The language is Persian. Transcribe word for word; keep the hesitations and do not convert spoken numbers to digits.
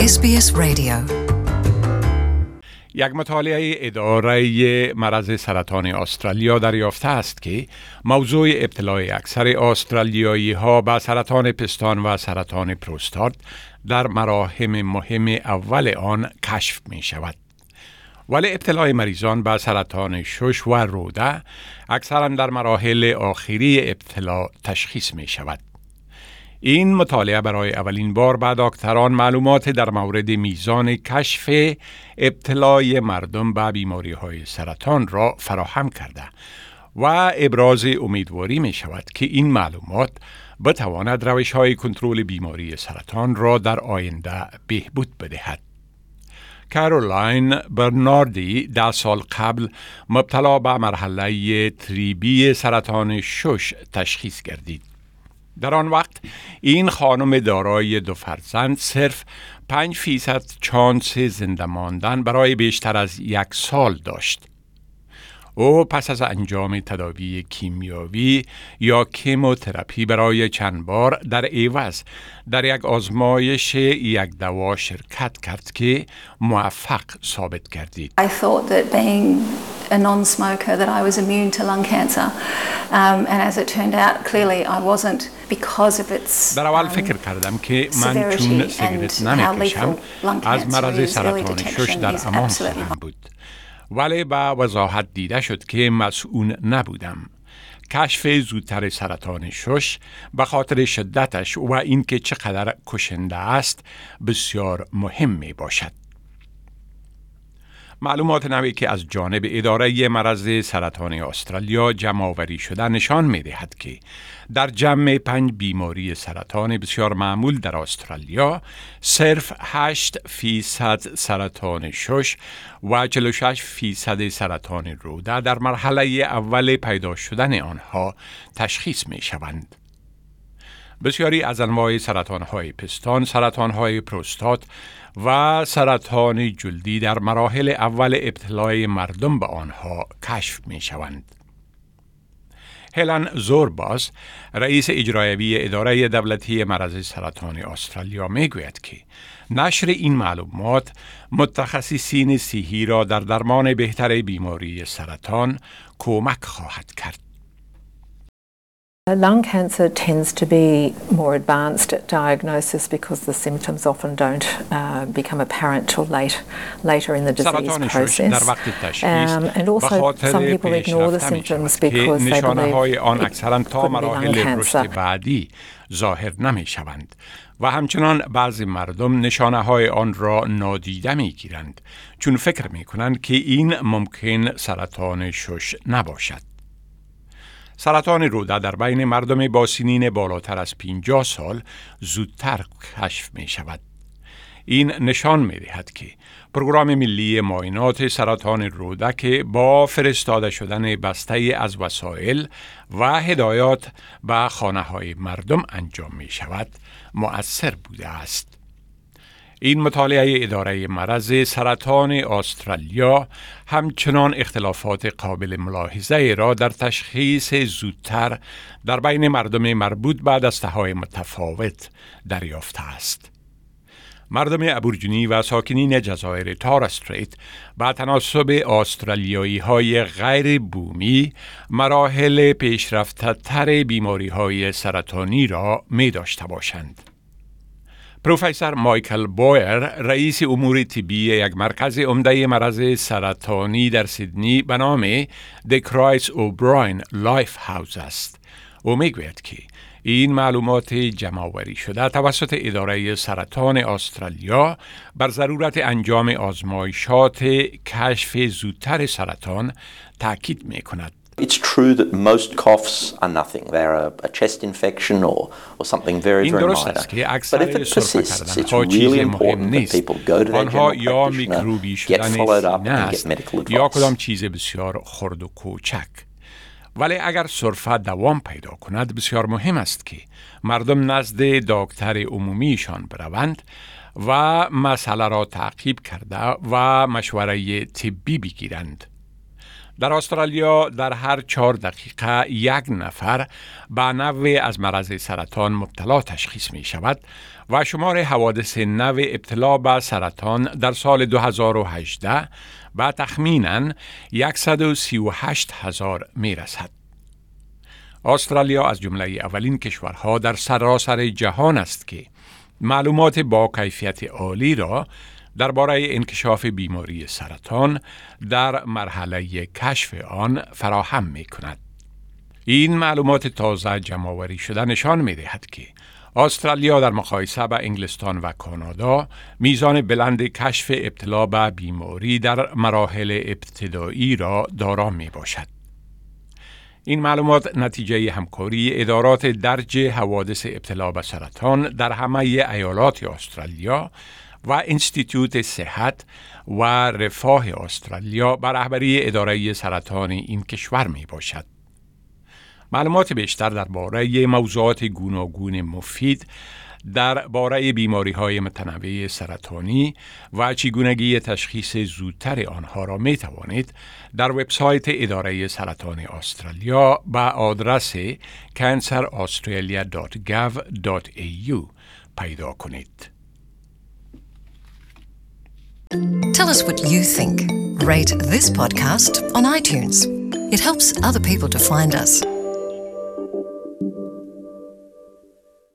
اس بی اس رادیو. یک مطالعه اداره مرض سرطان استرالیا دریافته است که موضوع ابتلای اکثر استرالیایی ها به سرطان پستان و سرطان پروستات در مراحل مهم اول آن کشف می شود. ولی ابتلای مریضان به سرطان شش و روده اکثرا در مراحل آخری ابتلا تشخیص می شود. این مطالعه برای اولین بار به دکتران معلومات در مورد میزان کشف ابتلای مردم به بیماری های سرطان را فراهم کرده و ابراز امیدواری می شود که این معلومات بتواند روش های کنترل بیماری سرطان را در آینده بهبود بدهد. کارولاین برناردی ده سال قبل مبتلا به مرحله تریبی سرطان شش تشخیص گردید. در آن وقت این خانم دارای دو فرزند صرف پنج فیصد چانس زنده ماندن برای بیشتر از یک سال داشت. او پس از انجام تداوی کیمیاوی یا کیموتراپی برای چند بار در عوض در یک آزمایش یک دوا شرکت کرد که موفق ثابت گردید. I thought that being a non-smoker that I was immune to lung cancer um, and as it turned out clearly I wasn't because of its در اول فکر کردم که من چون سیگرت نمیکشم از مرض سرطان شش در امان خواهم بود. ولی با وضاحت دیده شد که مسئول نبودم. کشف زودتر سرطان شش به خاطر شدتش و اینکه چقدر کشنده است بسیار مهم می باشد. معلومات نوی که از جانب اداره مرض سرطان استرالیا جمع آوری شده نشان می دهد که در جمع پنج بیماری سرطان بسیار معمول در استرالیا صرف هشت فیصد سرطان شش و چهل و شش فیصد سرطان روده در مرحله اول پیدا شدن آنها تشخیص می شوند. بسیاری از انواع سرطان‌های پستان، سرطان‌های پروستات و سرطان جلدی در مراحل اول ابتلای مردم به آنها کشف می شوند. هلن زورباس، رئیس اجرایی اداره دولتی مرض سرطان استرالیا می گوید که نشر این معلومات متخصصین صحی را در درمان بهتر بیماری سرطان کمک خواهد کرد. Lung cancer tends to be more advanced diagnosis because the symptoms often don't uh, become apparent till late, later in the disease process. Um, and also some people ignore the symptoms because they believe it could be lung cancer. ظاهر نمی شوند و همچنان بعضی مردم نشانه های آن را نادیده می گیرند چون فکر می کنند که این ممکن سرطان شش نباشد. سرطان روده در بین مردم با سنین بالاتر از پنجاه سال زودتر کشف می شود. این نشان می دهد که پروگرام ملی معاینات سرطان روده که با فرستاده شدن بسته از وسایل و هدایات به خانه های مردم انجام می شود مؤثر بوده است. این مطالعه اداره مرض سرطان استرالیا همچنان اختلافات قابل ملاحظه را در تشخیص زودتر در بین مردم مربوط به دسته‌های متفاوت دریافته است. مردم ابورجینی و ساکنین جزایر تورس استریت با تناسب استرالیایی های غیر بومی مراحل پیشرفته تر بیماری های سرطانی را می داشته باشند. پروفسور مایکل بویر، رئیس امور طبی یک مرکز عمده مرض سرطانی در سیدنی به نام The Christ O'Brien Life House است. او میگوید که این معلومات جمع‌آوری شده توسط اداره سرطان استرالیا بر ضرورت انجام آزمایشات کشف زودتر سرطان تاکید می‌کند. It's true that most coughs are nothing. They're a, a chest infection or, or something very, very minor. But if it persists, it's really important that people go to their general practitioner, get followed up and get medical advice. یا کدام چیز بسیار خرد و کوچک. ولی اگر سرفه دوام پیدا کند بسیار مهم است که مردم نزد دکتر عمومیشان بروند و مسئله را تعقیب کرده و مشوره طبی بگیرند. در استرالیا در هر چهار دقیقه یک نفر به نوع از مرض سرطان مبتلا تشخیص می شود و شمار حوادث نو ابتلا به سرطان در سال دو هزار و هجده به تخمیناً صد و سی و هشت هزار می رسد. استرالیا از جمله اولین کشورها در سراسر جهان است که معلومات با کیفیت عالی را درباره انکشاف بیماری سرطان در مرحله کشف آن فراهم می کند. این معلومات تازه جمع‌آوری شده نشان می دهد که استرالیا در مقایسه با انگلستان و کانادا میزان بلند کشف ابتلا به بیماری در مراحل ابتدایی را دارا می باشد. این معلومات نتیجه همکاری ادارات درج حوادث ابتلا به سرطان در همه ایالات استرالیا و انستیتوت صحت و رفاه استرالیا بر رهبری اداره سرطان این کشور می باشد. معلومات بیشتر درباره موضوعات گوناگون مفید درباره بیماری‌های متنوع سرطانی و چگونگی تشخیص زودتر آنها را می توانید در وبسایت اداره سرطان استرالیا به آدرس cancer australia dot gov dot a u پیدا کنید. Tell us what you think. Rate this podcast on iTunes. It helps other people to find us.